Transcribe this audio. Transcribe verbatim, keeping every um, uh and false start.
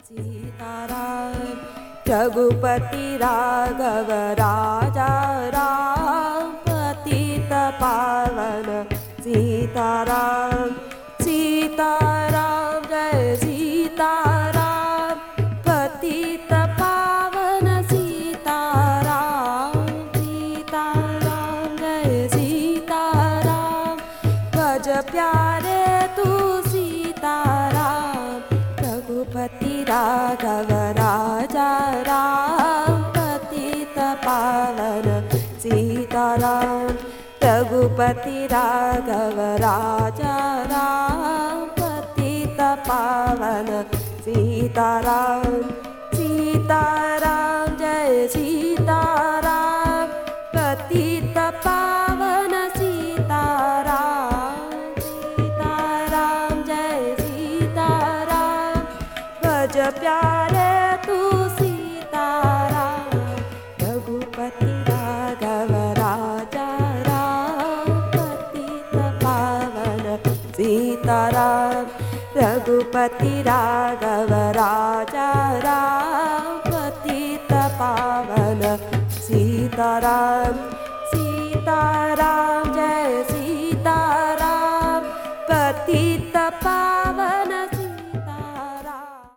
सीताराम रघुपति राघव राजा राम पतित पावन सीताराम सीताराम जय सीताराम पतित पावन सीताराम सीताराम जय सीताराम भज प्यारे तू सीताराम रघुपति राघव राजा राम पतित पावन सीताराम रघुपति राघव राजा राम पतित पावन सीताराम सीताराम जय सीताराम पतित पावन सीताराम सीताराम जय सीताराम भज प्यारे तू सीताराम रघुपति राघव राजा राम पतित पावन सीताराम रघुपति राघव राजा राम पतित पावन सीताराम